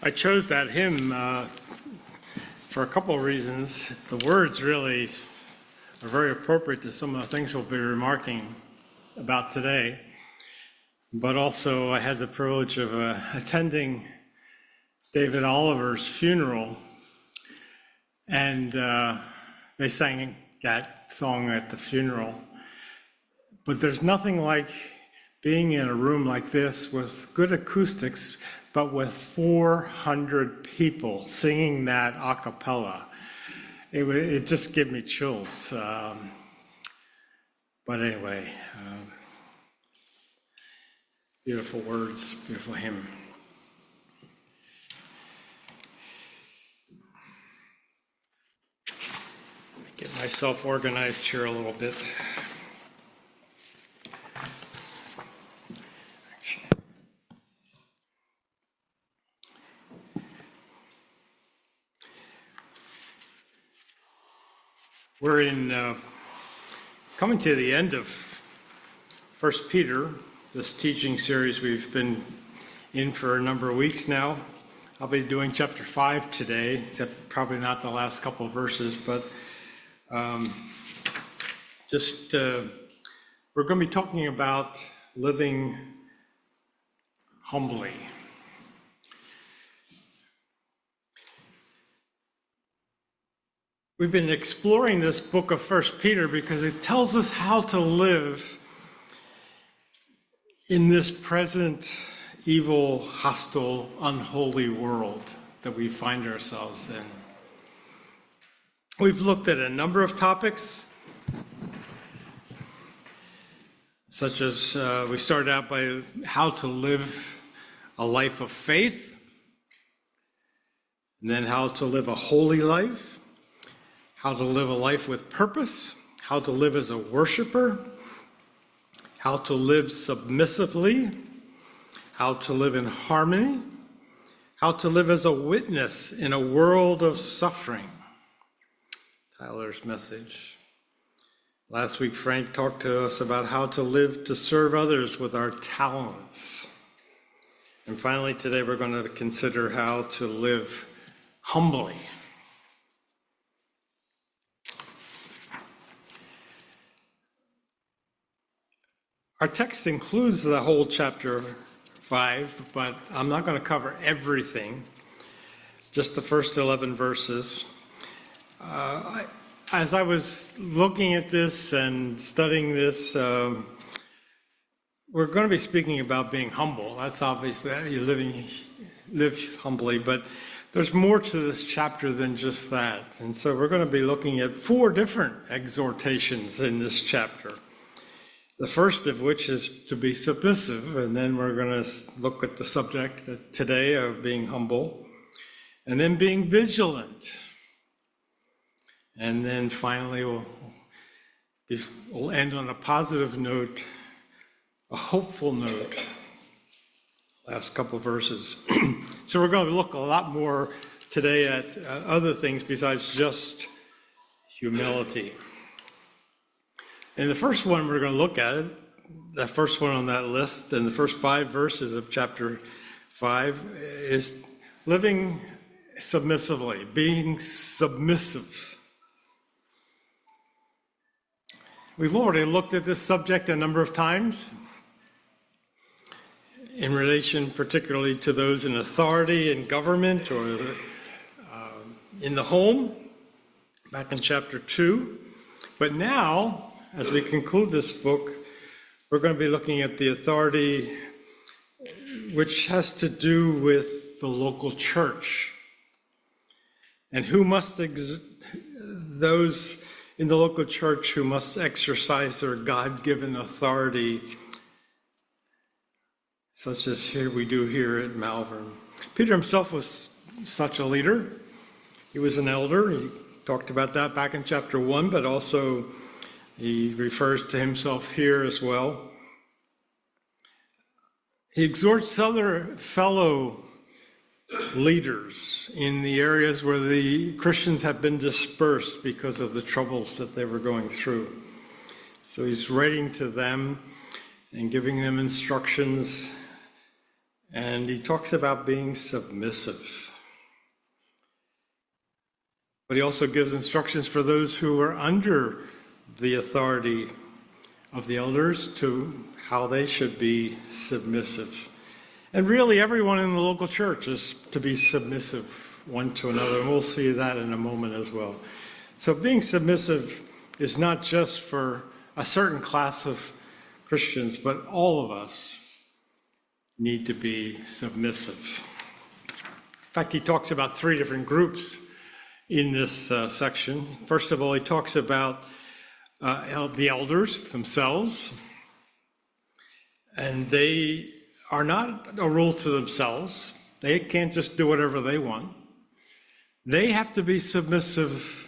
I chose that hymn for a couple of reasons. The words really are very appropriate to some of the things we'll be remarking about today. But also I had the privilege of attending David Oliver's funeral, and they sang that song at the funeral. But there's nothing like being in a room like this with good acoustics, but with 400 people singing that a cappella. It just gave me chills. But anyway, beautiful words, beautiful hymn. Let me get myself organized here a little bit. We're coming to the end of 1 Peter, this teaching series we've been in for a number of weeks now. I'll be doing chapter 5 today, except probably not the last couple of verses, but we're going to be talking about living humbly. We've been exploring this book of 1 Peter because it tells us how to live in this present evil, hostile, unholy world that we find ourselves in. We've looked at a number of topics, such as we started out by how to live a life of faith, and then how to live a holy life, how to live a life with purpose, how to live as a worshiper, how to live submissively, how to live in harmony, how to live as a witness in a world of suffering. Tyler's message. Last week, Frank talked to us about how to live to serve others with our talents. And finally, today we're going to consider how to live humbly. Our text includes the whole chapter 5, but I'm not going to cover everything, just the first 11 verses. As I was looking at this and studying this, we're going to be speaking about being humble. That's obvious that you live humbly, but there's more to this chapter than just that. And so we're going to be looking at 4 different exhortations in this chapter. The first of which is to be submissive, and then we're going to look at the subject today of being humble, and then being vigilant. And then finally, we'll end on a positive note, a hopeful note, last couple of verses. So we're going to look a lot more today at other things besides just humility. And the first one we're going to look at, the first one on that list, and the first 5 verses of chapter 5, is living submissively, being submissive. We've already looked at this subject a number of times in relation particularly to those in authority in government or in the home, back in chapter 2. But now, as we conclude this book, we're going to be looking at the authority which has to do with the local church and who must, those in the local church who must exercise their God-given authority, such as we do here at Malvern. Peter himself was such a leader. He was an elder. He talked about that back in chapter 1, but also he refers to himself here as well. He exhorts other fellow leaders in the areas where the Christians have been dispersed because of the troubles that they were going through. So he's writing to them and giving them instructions and he talks about being submissive. But he also gives instructions for those who are under the authority of the elders to how they should be submissive. And really, everyone in the local church is to be submissive one to another, and we'll see that in a moment as well. So being submissive is not just for a certain class of Christians, but all of us need to be submissive. In fact, he talks about three different groups in this section. First of all, he talks about the elders themselves, and they are not a rule to themselves. They can't just do whatever they want. They have to be submissive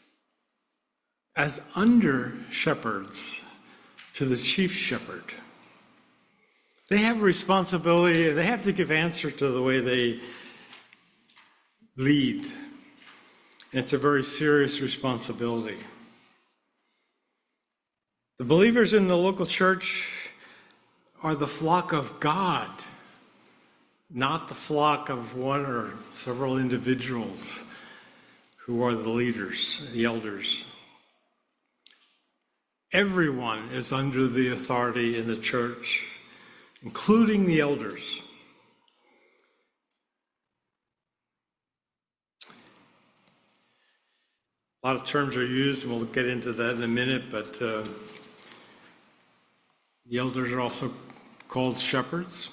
as under shepherds to the chief shepherd. They have a responsibility, they have to give answer to the way they lead. And it's a very serious responsibility. The believers in the local church are the flock of God, not the flock of one or several individuals who are the leaders, the elders. Everyone is under the authority in the church, including the elders. A lot of terms are used, and we'll get into that in a minute, but the elders are also called shepherds,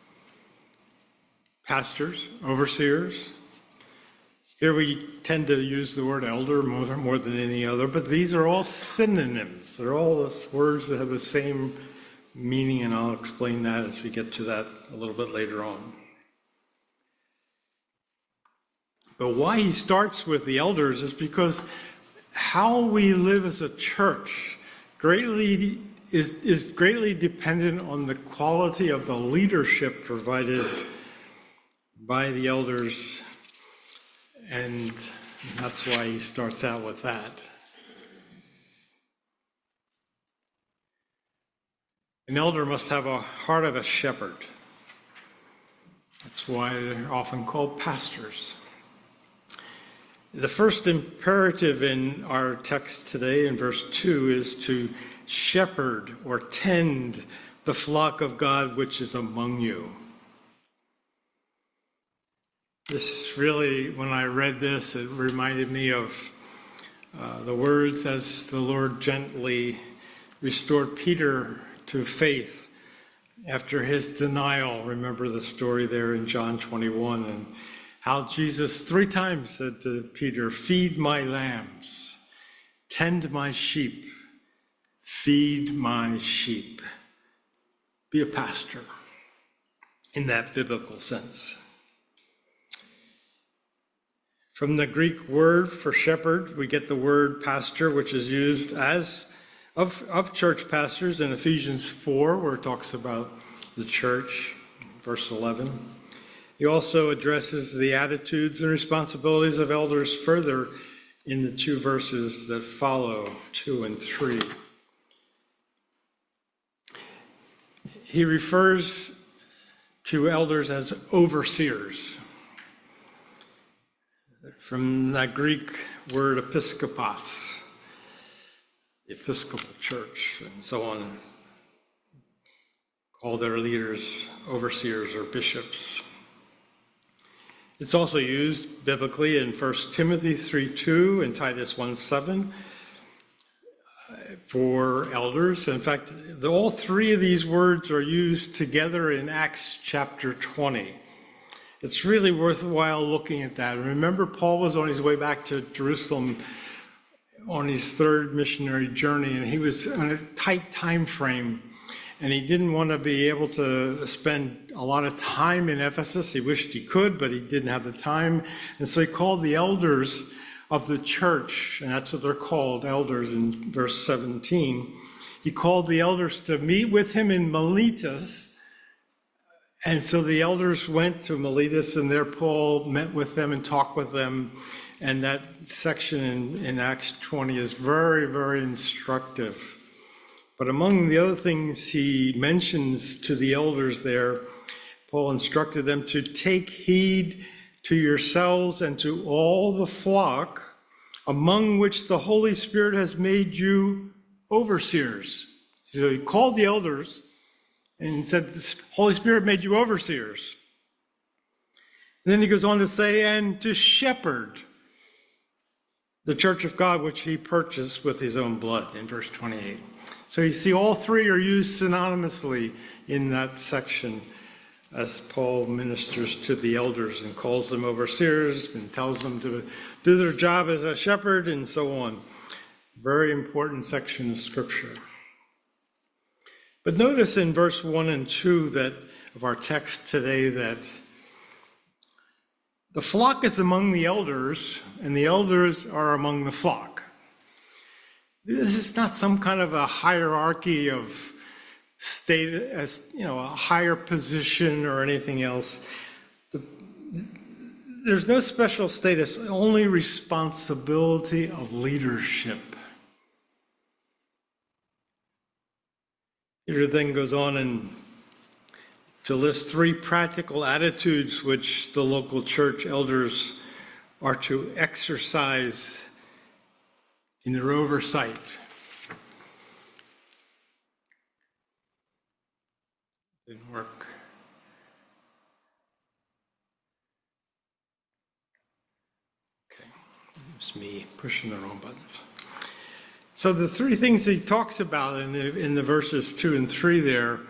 pastors, overseers. Here we tend to use the word elder more than any other, but these are all synonyms. They're all words that have the same meaning, and I'll explain that as we get to that a little bit later on. But why he starts with the elders is because how we live as a church is greatly dependent on the quality of the leadership provided by the elders, and that's why he starts out with that. An elder must have a heart of a shepherd. That's why they're often called pastors. The first imperative in our text today in verse 2 is to shepherd or tend the flock of God which is among you. This really, when I read this, it reminded me of the words as the Lord gently restored Peter to faith after his denial. Remember the story there in John 21, and how Jesus 3 times said to Peter, "Feed my lambs, tend my sheep, feed my sheep." Be a pastor in that biblical sense. From the Greek word for shepherd, we get the word pastor, which is used as of church pastors in Ephesians 4, where it talks about the church, verse 11. He also addresses the attitudes and responsibilities of elders further in the 2 verses that follow, 2 and 3. He refers to elders as overseers, from that Greek word episkopos, the Episcopal Church, and so on, call their leaders overseers or bishops. It's also used biblically in 1 Timothy 3:2 and Titus 1:7 for elders. In fact, all 3 of these words are used together in Acts chapter 20. It's really worthwhile looking at that. Remember, Paul was on his way back to Jerusalem on his 3rd missionary journey, and he was on a tight time frame, and he didn't want to be able to spend a lot of time in Ephesus. He wished he could, but he didn't have the time, and so he called the elders of the church, and that's what they're called, elders, in verse 17. He called the elders to meet with him in Miletus. And so the elders went to Miletus, and there Paul met with them and talked with them. And that section in Acts 20 is very, very instructive. But among the other things he mentions to the elders there, Paul instructed them to take heed to yourselves and to all the flock among which the Holy Spirit has made you overseers. So he called the elders and said, the Holy Spirit made you overseers. And then he goes on to say, and to shepherd the church of God, which he purchased with his own blood, in verse 28. So you see all three are used synonymously in that section as Paul ministers to the elders and calls them overseers and tells them to do their job as a shepherd and so on. Very important section of Scripture. But notice in verse 1 and 2 that of our text today that the flock is among the elders and the elders are among the flock. This is not some kind of a hierarchy of state as, a higher position or anything else. There's no special status, only responsibility of leadership. Peter then goes on to list three practical attitudes which the local church elders are to exercise in their oversight. Didn't work. Okay, it's me pushing the wrong buttons. So the three things he talks about in the verses 2 and 3 there,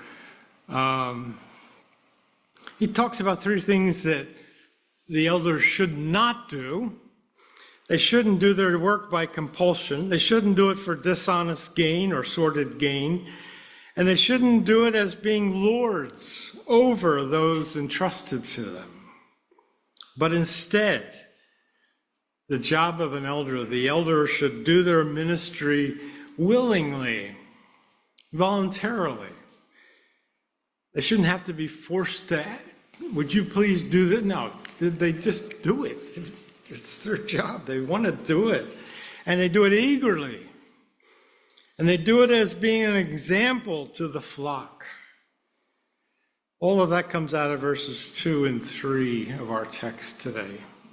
he talks about three things that the elders should not do. They shouldn't do their work by compulsion. They shouldn't do it for dishonest gain or sordid gain. And they shouldn't do it as being lords over those entrusted to them. But instead, the job of an elder, the elder should do their ministry willingly, voluntarily. They shouldn't have to be forced to, would you please do that? No, they just do it. It's their job. They want to do it. And they do it eagerly. And they do it as being an example to the flock. All of that comes out of verses 2 and 3 of our text today.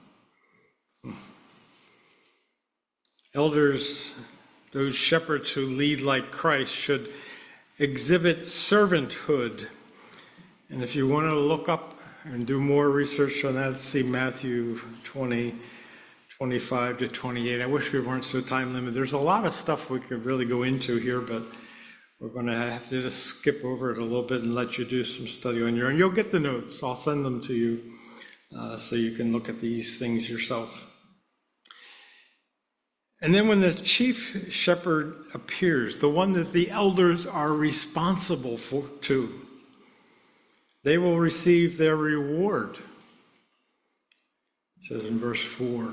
Elders, those shepherds who lead like Christ, should exhibit servanthood. And if you want to look up and do more research on that, see Matthew 20, 25 to 28. I wish we weren't so time limited. There's a lot of stuff we could really go into here, but we're going to have to just skip over it a little bit and let you do some study on your own. You'll get the notes. I'll send them to you so you can look at these things yourself. And then when the chief shepherd appears, the one that the elders are responsible to, they will receive their reward. It says in verse 4.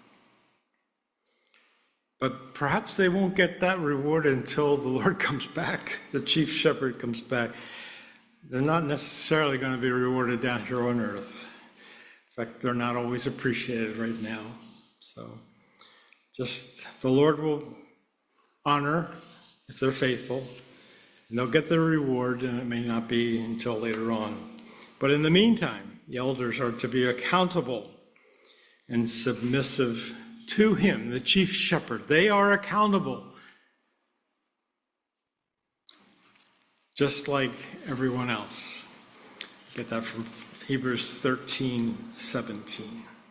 But perhaps they won't get that reward until the Lord comes back, the chief shepherd comes back. They're not necessarily going to be rewarded down here on earth. In fact, they're not always appreciated right now. So just the Lord will honor if they're faithful, and they'll get their reward, and it may not be until later on. But in the meantime, the elders are to be accountable and submissive to him, the chief shepherd. They are accountable, just like everyone else. Get that from Hebrews 13:17.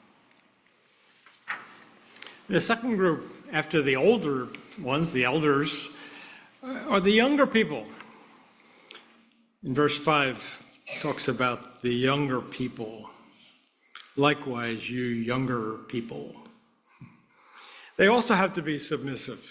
The second group, after the older ones, the elders, are the younger people. In verse 5, it talks about the younger people. Likewise, you younger people. They also have to be submissive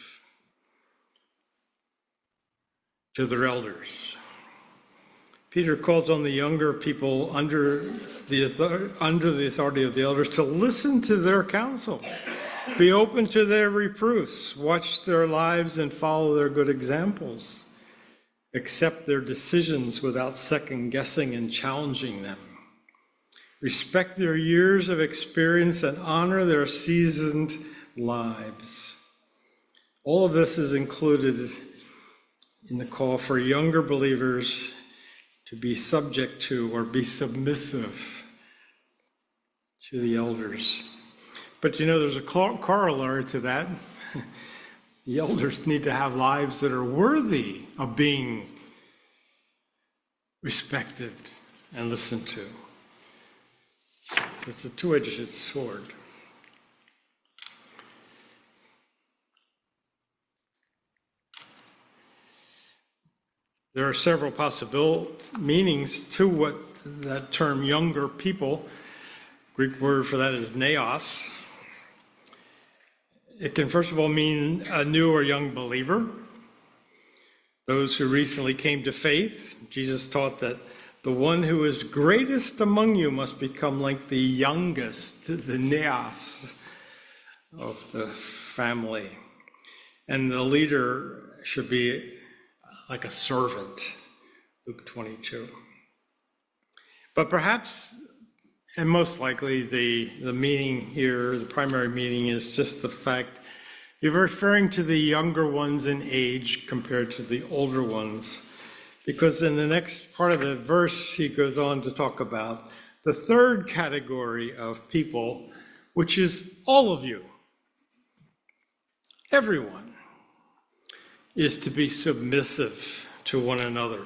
to their elders. Peter calls on the younger people under the authority of the elders to listen to their counsel, be open to their reproofs, watch their lives and follow their good examples, accept their decisions without second guessing and challenging them, respect their years of experience and honor their seasoned lives. All of this is included in the call for younger believers to be subject to or be submissive to the elders. But there's a corollary to that. The elders need to have lives that are worthy of being respected and listened to. So it's a two-edged sword. There are several possible meanings to what that term younger people, Greek word for that is neos. It can first of all mean a new or young believer, those who recently came to faith. Jesus taught that the one who is greatest among you must become like the youngest, the neos of the family. And the leader should be like a servant, Luke 22. But perhaps, and most likely, the meaning here, the primary meaning is just the fact you're referring to the younger ones in age compared to the older ones. Because in the next part of the verse, he goes on to talk about the third category of people, which is all of you. Everyone is to be submissive to one another.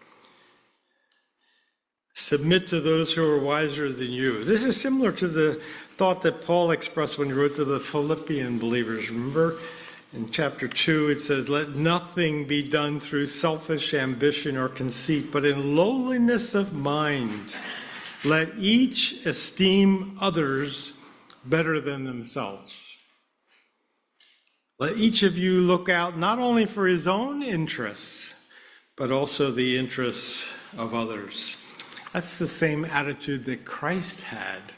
Submit to those who are wiser than you. This is similar to the thought that Paul expressed when he wrote to the Philippian believers. Remember, in chapter 2, it says, "Let nothing be done through selfish ambition or conceit, but in lowliness of mind, let each esteem others better than themselves." Let each of you look out not only for his own interests, but also the interests of others. That's the same attitude that Christ had.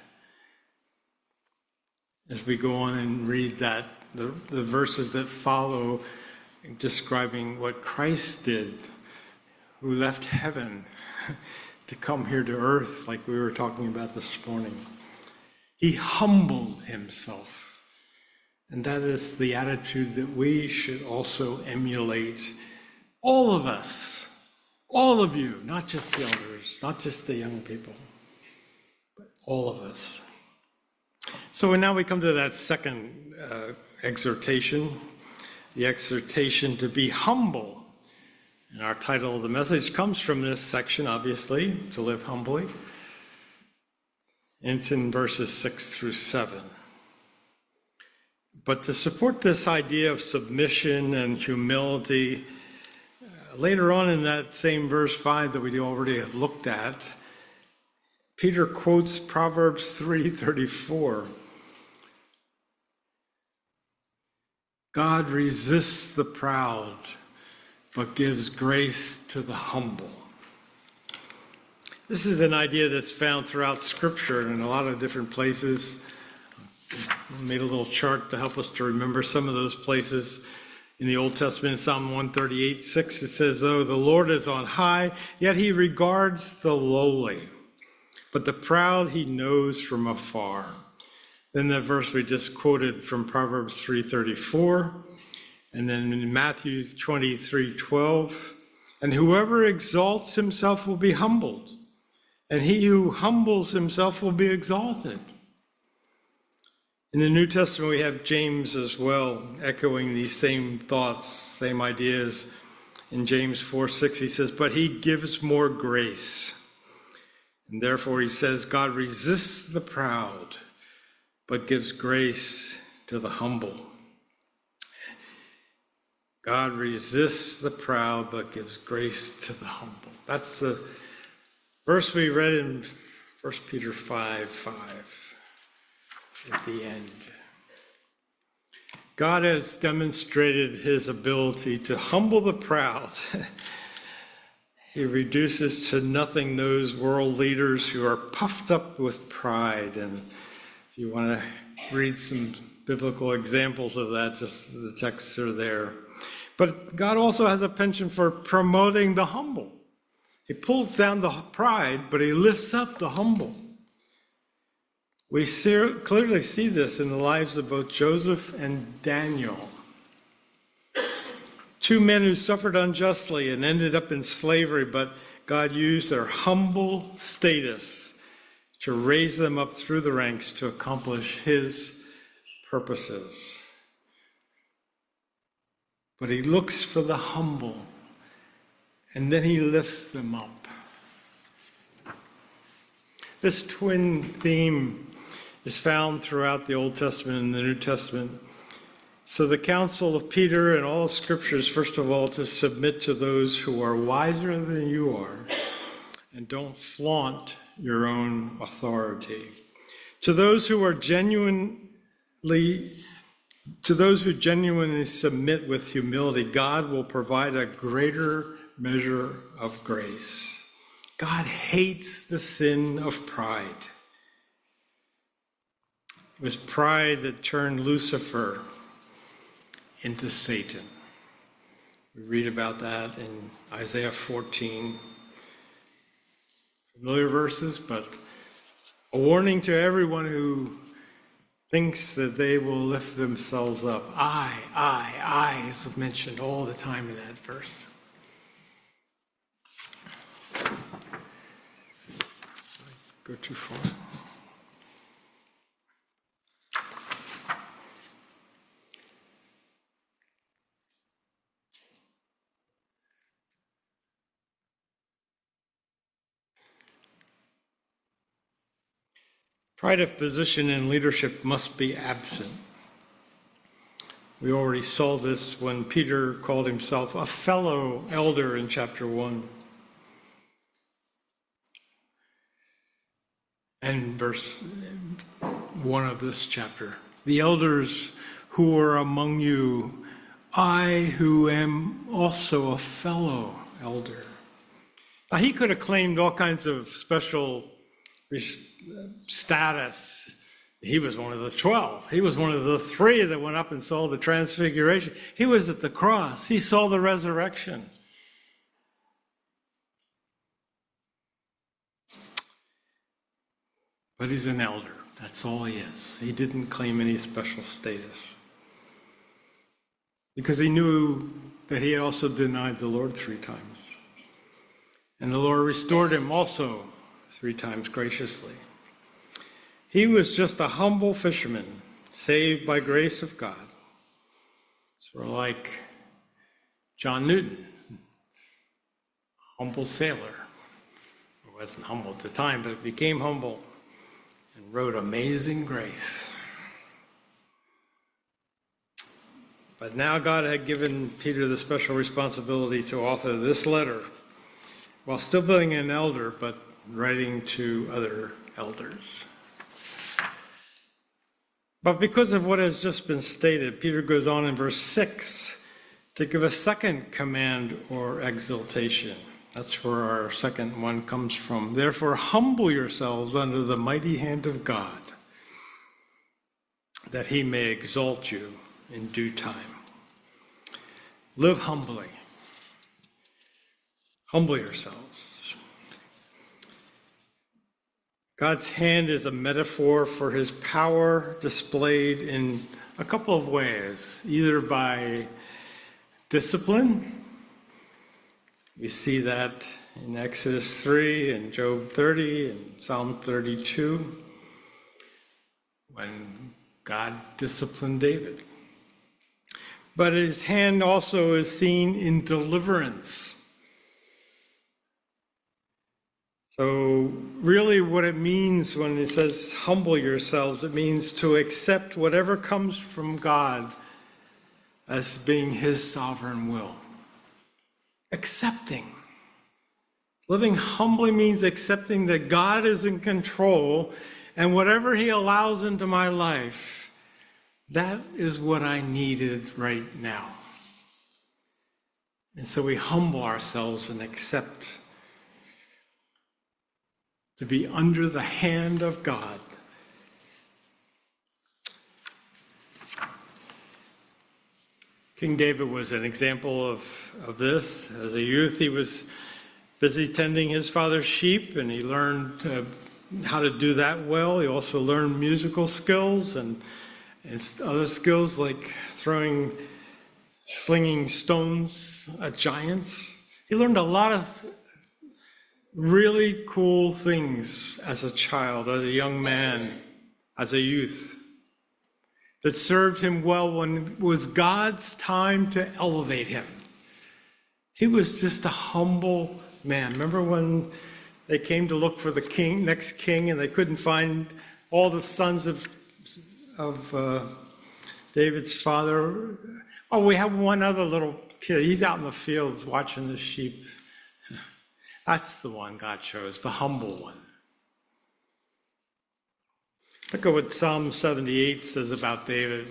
As we go on and read that, the verses that follow describing what Christ did, who left heaven to come here to earth, like we were talking about this morning. He humbled himself. And that is the attitude that we should also emulate. All of us, all of you, not just the elders, not just the young people, but all of us. So now we come to that second exhortation, the exhortation to be humble. And our title of the message comes from this section, obviously, to live humbly. And it's in verses 6 through 7. But to support this idea of submission and humility, later on in that same verse 5 that we already looked at, Peter quotes Proverbs 3:34. God resists the proud, but gives grace to the humble. This is an idea that's found throughout Scripture and in a lot of different places. I made a little chart to help us to remember some of those places. In the Old Testament, in Psalm 138:6, it says, "Though the Lord is on high, yet he regards the lowly, but the proud he knows from afar." Then the verse we just quoted from Proverbs 3:34, and then in Matthew 23:12, "And whoever exalts himself will be humbled, and he who humbles himself will be exalted." In the New Testament, we have James as well, echoing these same thoughts, same ideas. In James 4:6, he says, "But he gives more grace." And therefore, he says, God resists the proud, but gives grace to the humble. God resists the proud, but gives grace to the humble. That's the verse we read in 1 Peter 5:5. At the end. God has demonstrated his ability to humble the proud. He reduces to nothing those world leaders who are puffed up with pride. And if you want to read some biblical examples of that, just the texts are there. But God also has a penchant for promoting the humble. He pulls down the pride, but he lifts up the humble. We clearly see this in the lives of both Joseph and Daniel. Two men who suffered unjustly and ended up in slavery, but God used their humble status to raise them up through the ranks to accomplish his purposes. But he looks for the humble, and then he lifts them up. This twin theme is found throughout the Old Testament and the New Testament. So the counsel of Peter and all scriptures, first of all, to submit to those who are wiser than you are, and don't flaunt your own authority. To those who genuinely submit with humility, God will provide a greater measure of grace. God hates the sin of pride. It was pride that turned Lucifer into Satan. We read about that in Isaiah 14. Familiar verses, but a warning to everyone who thinks that they will lift themselves up. I is mentioned all the time in that verse. Go too far. Pride of position and leadership must be absent. We already saw this when Peter called himself a fellow elder in chapter 1. And verse 1 of this chapter. The elders who are among you, I who am also a fellow elder. Now, he could have claimed all kinds of special status. He was one of the 12. He was one of the 3 that went up and saw the transfiguration. He was at the cross. He saw the resurrection. But he's an elder. That's all he is. He didn't claim any special status. Because he knew that he had also denied the Lord 3 times. And the Lord restored him also 3 times graciously. He was just a humble fisherman, saved by grace of God. Sort of like John Newton, humble sailor. He wasn't humble at the time, but became humble and wrote Amazing Grace. But now God had given Peter the special responsibility to author this letter, while still being an elder, but writing to other elders. But because of what has just been stated, Peter goes on in verse 6 to give a second command or exaltation. That's where our second one comes from. Therefore, humble yourselves under the mighty hand of God, that he may exalt you in due time. Live humbly. Humble yourselves. God's hand is a metaphor for his power displayed in a couple of ways, either by discipline. We see that in Exodus 3 and Job 30 and Psalm 32, when God disciplined David. But his hand also is seen in deliverance. So really what it means when it says humble yourselves, it means to accept whatever comes from God as being his sovereign will. Accepting. Living humbly means accepting that God is in control, and whatever he allows into my life, that is what I needed right now. And so we humble ourselves and accept to be under the hand of God. King David was an example of this. As a youth, he was busy tending his father's sheep, and he learned how to do that well. He also learned musical skills and other skills like slinging stones at giants. He learned a lot of really cool things as a child, as a young man, as a youth, that served him well when it was God's time to elevate him. He was just a humble man. Remember when they came to look for the next king, and they couldn't find all the sons of David's father? Oh, we have one other little kid. He's out in the fields watching the sheep. That's the one God chose, the humble one. Look at what Psalm 78 says about David.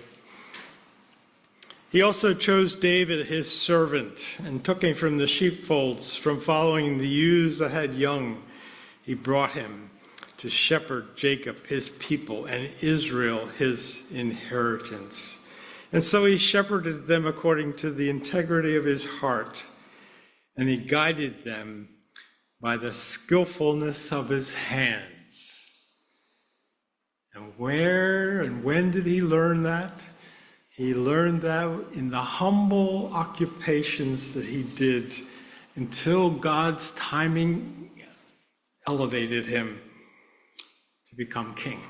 He also chose David, his servant, and took him from the sheepfolds, from following the ewes that had young. He brought him to shepherd Jacob, his people, and Israel, his inheritance. And so he shepherded them according to the integrity of his heart, and he guided them by the skillfulness of his hands. And where and when did he learn that? He learned that in the humble occupations that he did until God's timing elevated him to become king.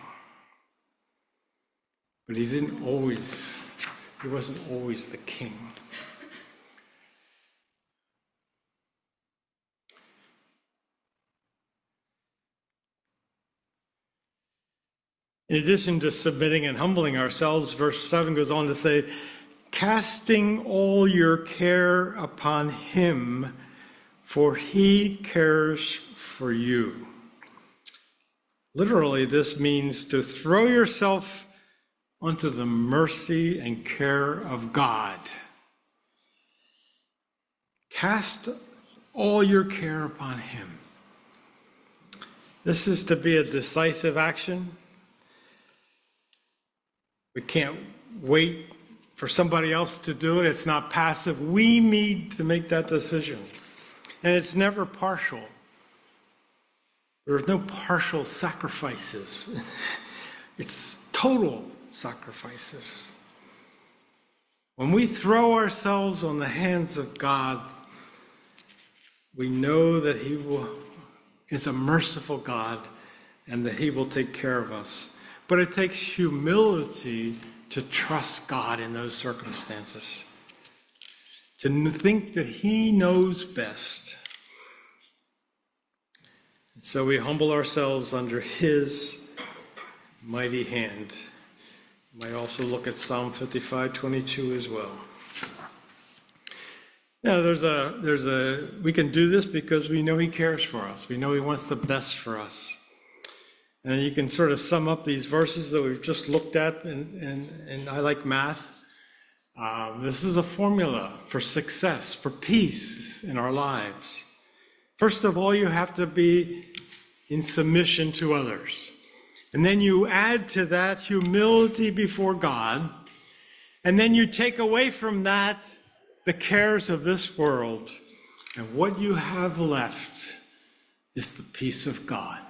But he wasn't always the king. In addition to submitting and humbling ourselves, verse 7 goes on to say, casting all your care upon him, for he cares for you. Literally, this means to throw yourself onto the mercy and care of God. Cast all your care upon him. This is to be a decisive action. We can't wait for somebody else to do it. It's not passive. We need to make that decision. And it's never partial. There are no partial sacrifices. It's total sacrifices. When we throw ourselves on the hands of God, we know that he is a merciful God and that he will take care of us. But it takes humility to trust God in those circumstances, to think that he knows best. And so we humble ourselves under his mighty hand. You might also look at Psalm 55:22 as well. Now, we can do this because we know he cares for us. We know he wants the best for us. And you can sort of sum up these verses that we've just looked at, and I like math. This is a formula for success, for peace in our lives. First of all, you have to be in submission to others. And then you add to that humility before God. And then you take away from that the cares of this world. And what you have left is the peace of God.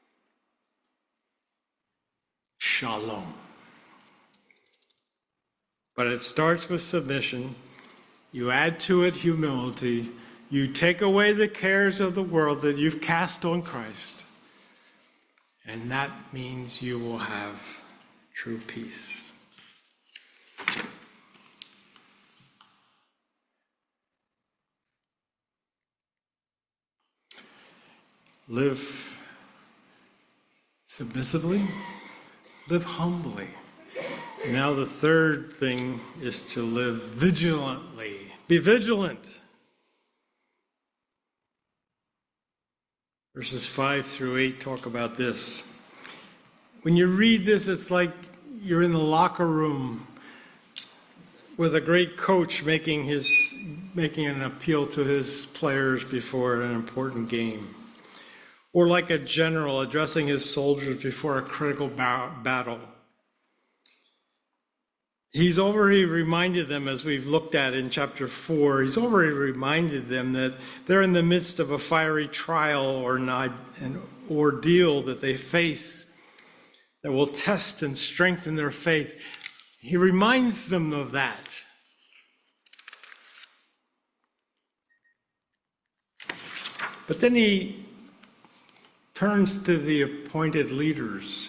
Shalom. But it starts with submission. You add to it humility. You take away the cares of the world that you've cast on Christ. And that means you will have true peace. Live submissively. Live humbly. Now the third thing is to live vigilantly. Be vigilant. Verses 5-8 talk about this. When you read this, it's like you're in the locker room with a great coach making an appeal to his players before an important game. Or like a general addressing his soldiers before a critical battle. He's already reminded them, as we've looked at in chapter 4, he's already reminded them that they're in the midst of a fiery trial or an ordeal that they face that will test and strengthen their faith. He reminds them of that. But then he turns to the appointed leaders,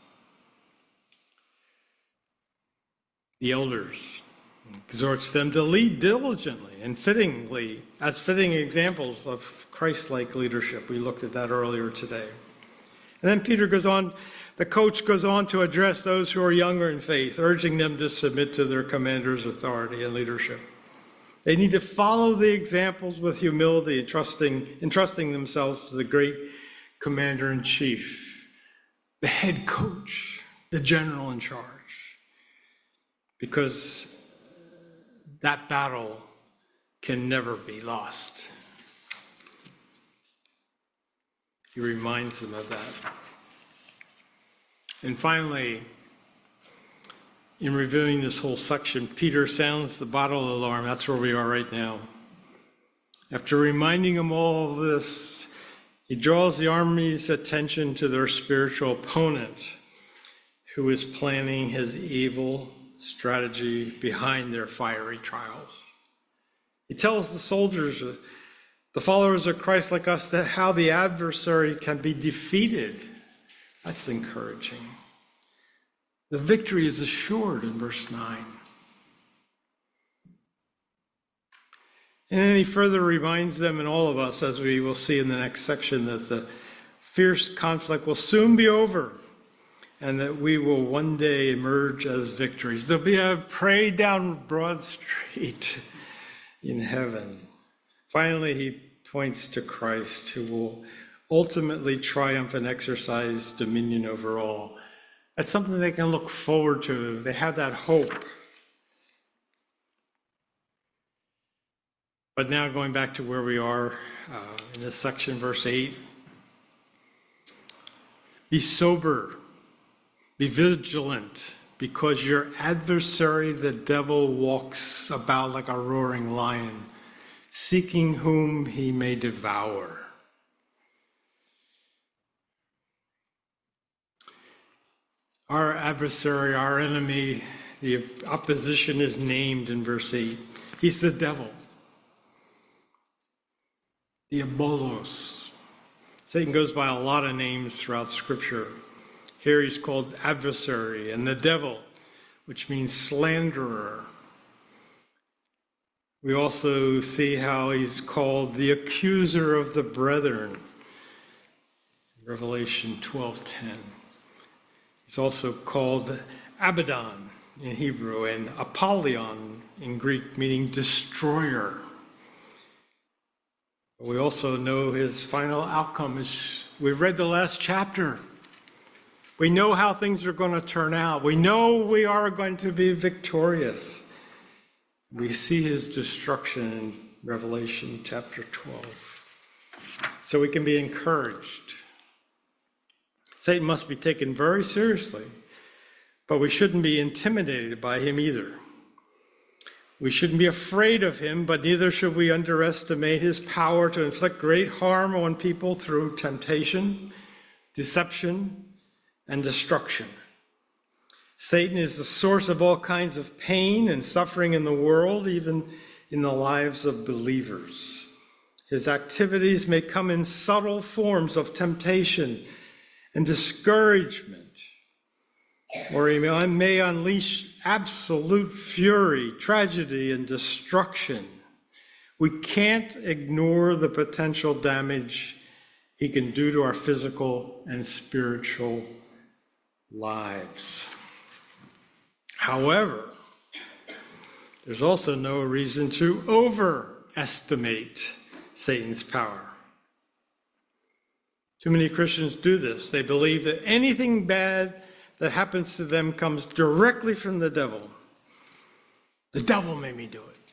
the elders, exhorts them to lead diligently and fittingly, as fitting examples of Christ-like leadership. We looked at that earlier today. And then Peter goes on, the coach goes on to address those who are younger in faith, urging them to submit to their commander's authority and leadership. They need to follow the examples with humility, entrusting themselves to the great commander-in-chief, the head coach, the general in charge. Because that battle can never be lost. He reminds them of that. And finally, in reviewing this whole section, Peter sounds the battle alarm. That's where we are right now. After reminding them all of this, he draws the army's attention to their spiritual opponent, who is planning his evil strategy behind their fiery trials. He tells the soldiers, the followers of Christ like us, that how the adversary can be defeated. That's encouraging. The victory is assured in verse 9. And then he further reminds them and all of us, as we will see in the next section, that the fierce conflict will soon be over, and that we will one day emerge as victories. There'll be a parade down Broad Street in heaven. Finally, he points to Christ, who will ultimately triumph and exercise dominion over all. That's something they can look forward to. They have that hope. But now going back to where we are in this section, verse 8. Be sober. Be vigilant, because your adversary, the devil, walks about like a roaring lion, seeking whom he may devour. Our adversary, our enemy, the opposition is named in verse 8. He's the devil, Diabolos. Satan goes by a lot of names throughout Scripture. Here he's called adversary, and the devil, which means slanderer. We also see how he's called the accuser of the brethren, Revelation 12:10. He's also called Abaddon in Hebrew and Apollyon in Greek, meaning destroyer. We also know his final outcome is, we've read the last chapter. We know how things are going to turn out. We know we are going to be victorious. We see his destruction in Revelation chapter 12. So we can be encouraged. Satan must be taken very seriously, but we shouldn't be intimidated by him either. We shouldn't be afraid of him, but neither should we underestimate his power to inflict great harm on people through temptation, deception, and destruction. Satan is the source of all kinds of pain and suffering in the world, even in the lives of believers. His activities may come in subtle forms of temptation and discouragement, or he may unleash absolute fury, tragedy, and destruction. We can't ignore the potential damage he can do to our physical and spiritual lives. However, there's also no reason to overestimate Satan's power. Too many Christians do this. They believe that anything bad that happens to them comes directly from the devil. The devil made me do it.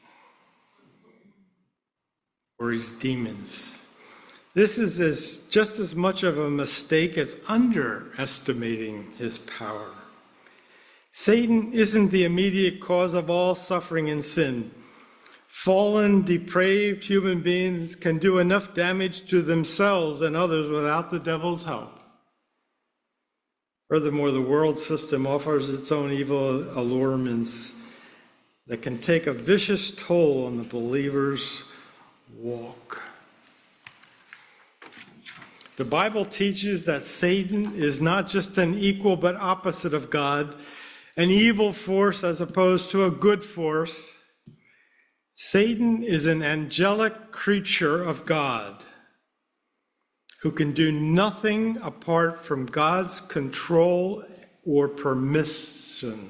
Or his demons. This is just as much of a mistake as underestimating his power. Satan isn't the immediate cause of all suffering and sin. Fallen, depraved human beings can do enough damage to themselves and others without the devil's help. Furthermore, the world system offers its own evil allurements that can take a vicious toll on the believer's walk. The Bible teaches that Satan is not just an equal but opposite of God, an evil force as opposed to a good force. Satan is an angelic creature of God who can do nothing apart from God's control or permission.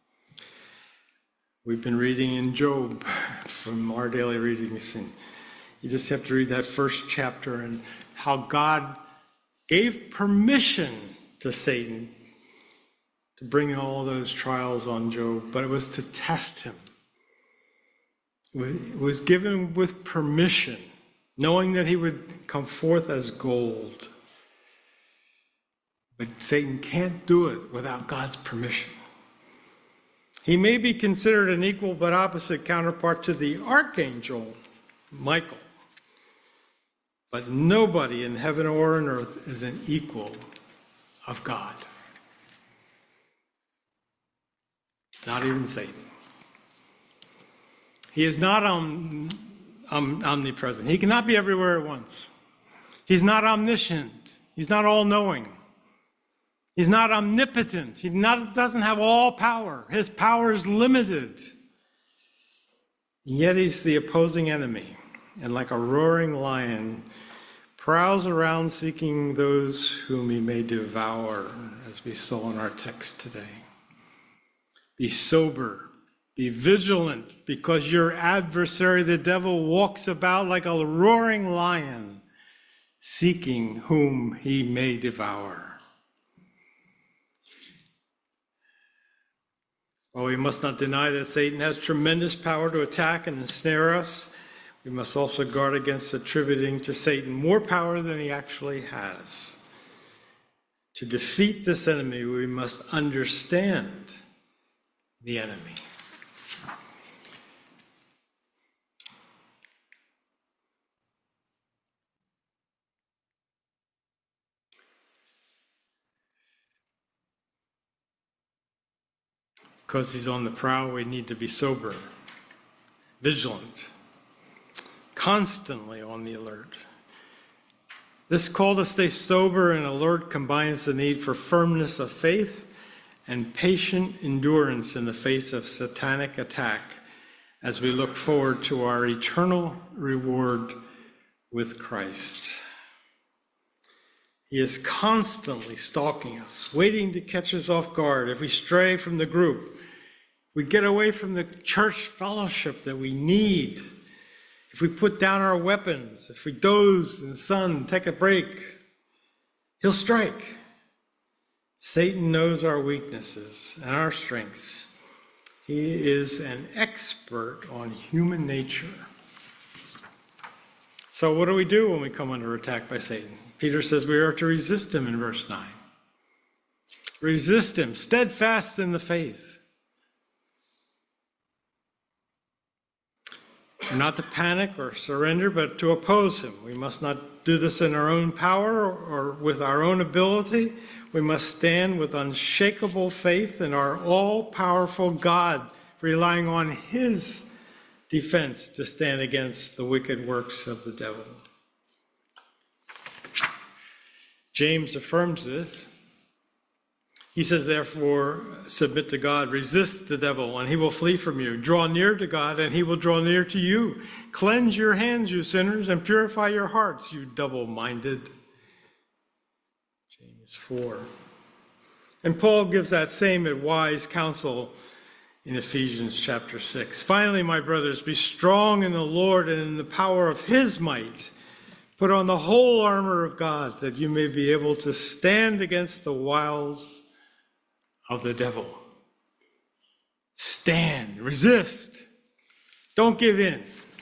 We've been reading in Job from our daily readings, and you just have to read that first chapter and how God gave permission to Satan to bring all those trials on Job, but it was to test him. It was given with permission, knowing that he would come forth as gold. But Satan can't do it without God's permission. He may be considered an equal but opposite counterpart to the archangel Michael. But nobody in heaven or on earth is an equal of God. Not even Satan. He is not omnipresent. He cannot be everywhere at once. He's not omniscient. He's not all-knowing. He's not omnipotent. He doesn't have all power. His power is limited. Yet he's the opposing enemy, and like a roaring lion, prowls around seeking those whom he may devour, as we saw in our text today. Be sober, be vigilant, because your adversary, the devil, walks about like a roaring lion, seeking whom he may devour. While we must not deny that Satan has tremendous power to attack and ensnare us, we must also guard against attributing to Satan more power than he actually has. To defeat this enemy, we must understand the enemy. Because he's on the prowl, we need to be sober, vigilant, constantly on the alert. This call to stay sober and alert combines the need for firmness of faith and patient endurance in the face of satanic attack as we look forward to our eternal reward with Christ. He is constantly stalking us, waiting to catch us off guard if we stray from the group, if we get away from the church fellowship that we need, if we put down our weapons, if we doze in the sun, take a break. He'll strike. Satan knows our weaknesses and our strengths. He is an expert on human nature. So what do we do when we come under attack by Satan? Peter says we are to resist him in verse 9. Resist him, steadfast in the faith. Not to panic or surrender, but to oppose him. We must not do this in our own power or with our own ability. We must stand with unshakable faith in our all-powerful God, relying on his defense to stand against the wicked works of the devil. James affirms this. He says, therefore, submit to God, resist the devil, and he will flee from you. Draw near to God, and he will draw near to you. Cleanse your hands, you sinners, and purify your hearts, you double-minded. James 4. And Paul gives that same wise counsel in Ephesians chapter 6. Finally, my brothers, be strong in the Lord and in the power of his might. Put on the whole armor of God, that you may be able to stand against the wiles of the devil. Stand, resist. Don't give in.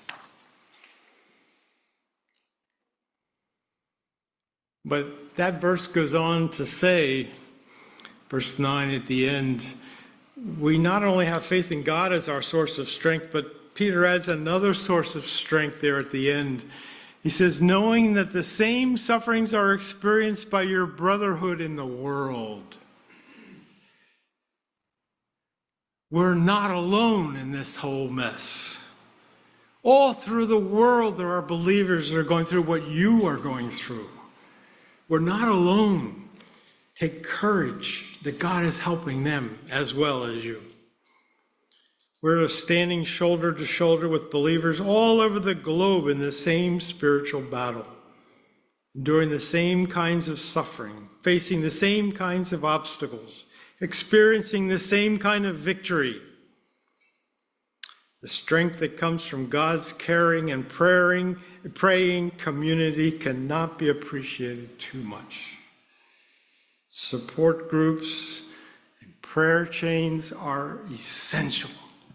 But that verse goes on to say, verse 9 at the end, we not only have faith in God as our source of strength, but Peter adds another source of strength there at the end. He says, knowing that the same sufferings are experienced by your brotherhood in the world. We're not alone in this whole mess. All through the world, there are believers that are going through what you are going through. We're not alone. Take courage that God is helping them as well as you. We're standing shoulder to shoulder with believers all over the globe in the same spiritual battle, enduring the same kinds of suffering, facing the same kinds of obstacles, experiencing the same kind of victory. The strength that comes from God's caring and praying community cannot be appreciated too much. Support groups and prayer chains are essential.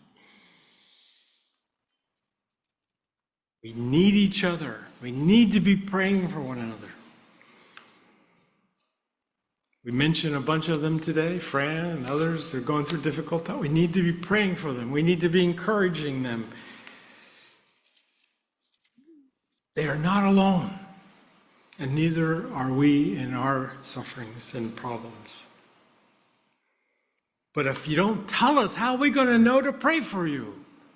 We need each other. We need to be praying for one another. We mentioned a bunch of them today, Fran and others. They're going through difficult times. We need to be praying for them. We need to be encouraging them. They are not alone, and neither are we in our sufferings and problems. But if you don't tell us, how are we going to know to pray for you?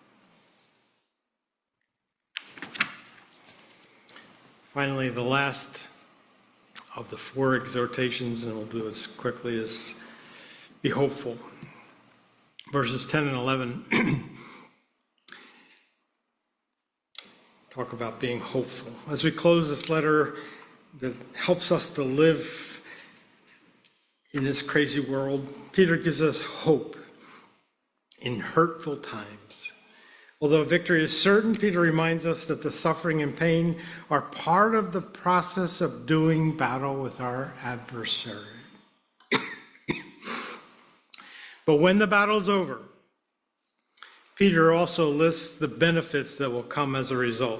Finally, the last of the 4 exhortations, and we'll do this quickly, is be hopeful. Verses 10 and 11 talk about being hopeful. As we close this letter that helps us to live in this crazy world, Peter gives us hope in hurtful times. Although victory is certain, Peter reminds us that the suffering and pain are part of the process of doing battle with our adversary. But when the battle's over, Peter also lists the benefits that will come as a result.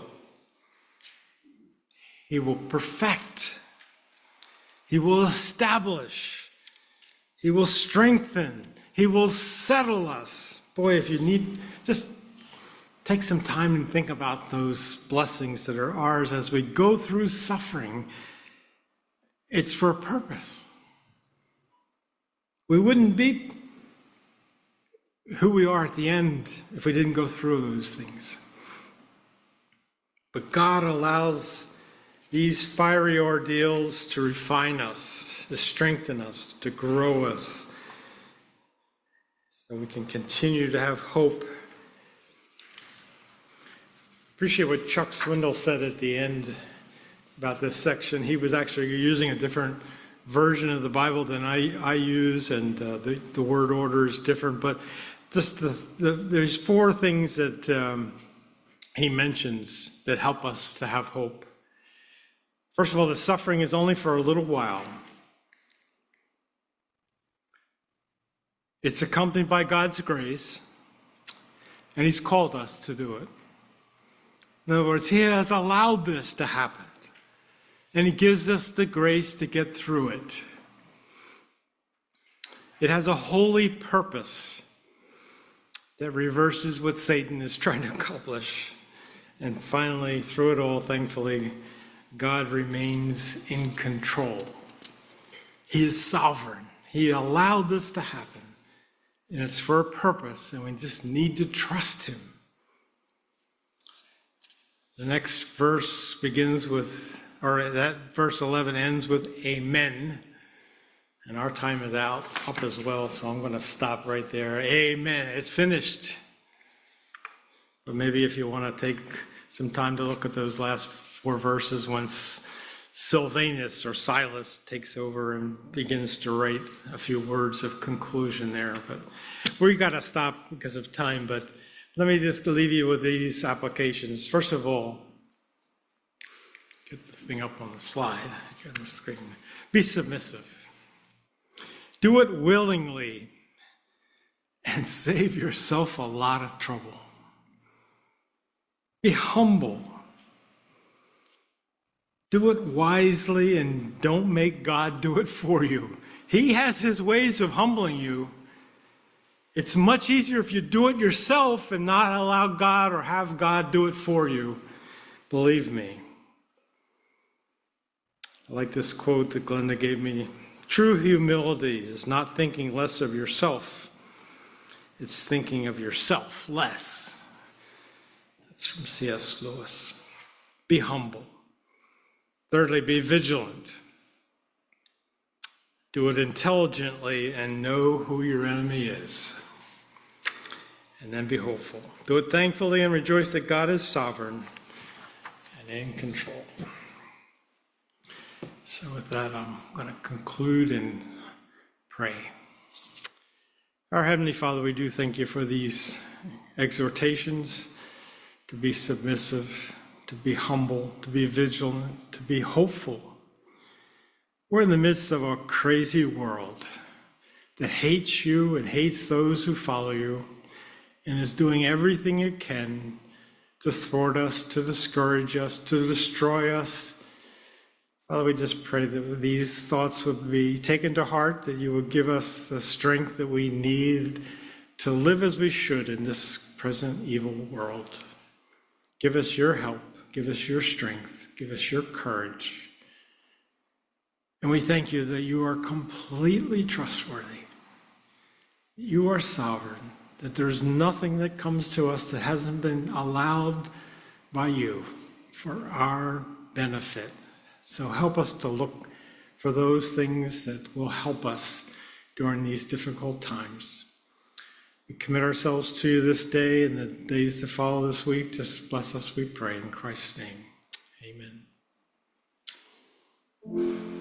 He will perfect, he will establish, he will strengthen, he will settle us. Boy, if you need, just take some time and think about those blessings that are ours as we go through suffering. It's for a purpose. We wouldn't be who we are at the end if we didn't go through those things. But God allows these fiery ordeals to refine us, to strengthen us, to grow us, so we can continue to have hope. Appreciate what Chuck Swindoll said at the end about this section. He was actually using a different version of the Bible than I use, and the word order is different. But just there's 4 things that he mentions that help us to have hope. First of all, the suffering is only for a little while. It's accompanied by God's grace, and he's called us to do it. In other words, he has allowed this to happen, and he gives us the grace to get through it. It has a holy purpose that reverses what Satan is trying to accomplish. And finally, through it all, thankfully, God remains in control. He is sovereign. He allowed this to happen, and it's for a purpose, and we just need to trust him. The next verse begins with, or that verse 11 ends with amen. And our time is up as well, so I'm going to stop right there. Amen. It's finished. But maybe if you want to take some time to look at those last 4 verses once Silvanus or Silas takes over and begins to write a few words of conclusion there. But we got to stop because of time, but let me just leave you with these applications. First of all, get the thing up on the slide, on the screen. Be submissive. Do it willingly and save yourself a lot of trouble. Be humble. Do it wisely and don't make God do it for you. He has his ways of humbling you. It's much easier if you do it yourself and not allow God or have God do it for you. Believe me. I like this quote that Glenda gave me. True humility is not thinking less of yourself. It's thinking of yourself less. That's from C.S. Lewis. Be humble. Thirdly, be vigilant. Do it intelligently and know who your enemy is. And then be hopeful. Do it thankfully and rejoice that God is sovereign and in control. So with that, I'm going to conclude and pray. Our Heavenly Father, we do thank you for these exhortations to be submissive, to be humble, to be vigilant, to be hopeful. We're in the midst of a crazy world that hates you and hates those who follow you and is doing everything it can to thwart us, to discourage us, to destroy us. Father, we just pray that these thoughts would be taken to heart, that you would give us the strength that we need to live as we should in this present evil world. Give us your help, give us your strength, give us your courage. And we thank you that you are completely trustworthy. You are sovereign, that there's nothing that comes to us that hasn't been allowed by you for our benefit. So help us to look for those things that will help us during these difficult times. We commit ourselves to you this day and the days that follow this week. Just bless us, we pray, in Christ's name. Amen.